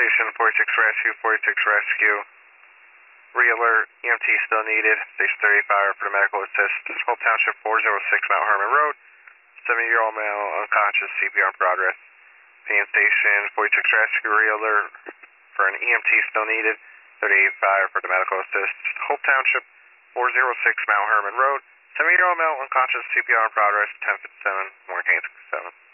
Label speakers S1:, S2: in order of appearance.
S1: Station, 46 Rescue, 46 Rescue. Re-alert, EMT still needed. Station 35 for the medical assist. Hope Township, 406 Mount Herman Road. 70-year-old male, unconscious, CPR in progress. PN Station, 46 Rescue, re-alert for an EMT still needed. 38-5 for the medical assist. Hope Township, 406 Mount Herman Road. 70-year-old male, unconscious, CPR in progress. 1057, Morning 7.